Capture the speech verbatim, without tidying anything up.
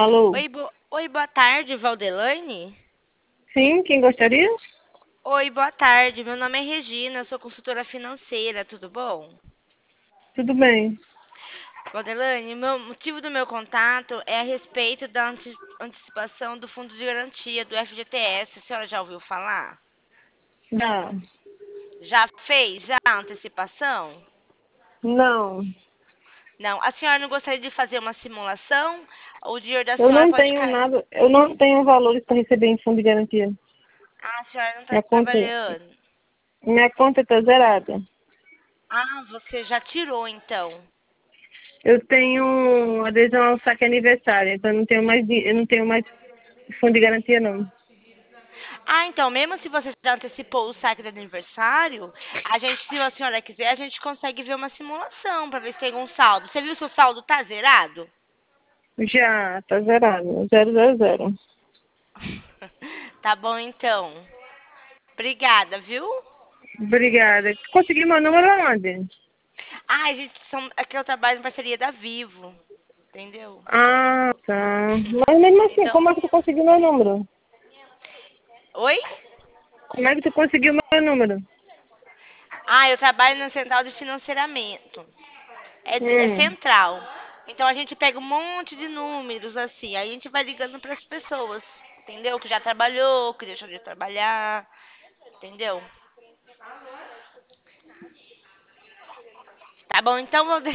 Alô? Oi, bo... Oi, boa tarde, Valdelane. Sim, quem gostaria? Oi, boa tarde. Meu nome é Regina, sou consultora financeira, tudo bom? Tudo bem. Valdelane, o motivo do meu contato é a respeito da anti- antecipação do Fundo de Garantia do F G T S. A senhora já ouviu falar? Dá. Já fez já a antecipação? Não, Não. A senhora não gostaria de fazer uma simulação? O dinheiro da eu senhora não pode tenho cair. nada, eu não tenho valores para receber em fundo de garantia. Ah, a senhora não está Minha conta, trabalhando. minha conta está zerada. Ah, você já tirou então. Eu tenho adesão ao saque aniversário, então eu não tenho mais, di- eu não tenho mais fundo de garantia não. Ah, então, mesmo se você já antecipou o saque do aniversário, a gente, se a senhora quiser, a gente consegue ver uma simulação para ver se tem algum saldo. Você viu se o saldo tá zerado? Já, está zerado. Zero, zero, zero. Tá bom, então. Obrigada, viu? Obrigada. Consegui meu número aonde? Ah, a gente são, aqui eu trabalho em parceria da Vivo, entendeu? Ah, tá. Mas mesmo assim, Então, como é que tu conseguiu meu número? oi? Como é que tu conseguiu meu número? Ah, eu trabalho na central de financiamento. É, de- é Hum. central. Então a gente pega um monte de números assim, aí a gente vai ligando para as pessoas, entendeu? Que já trabalhou, que deixou de trabalhar, entendeu? Tá bom, então vou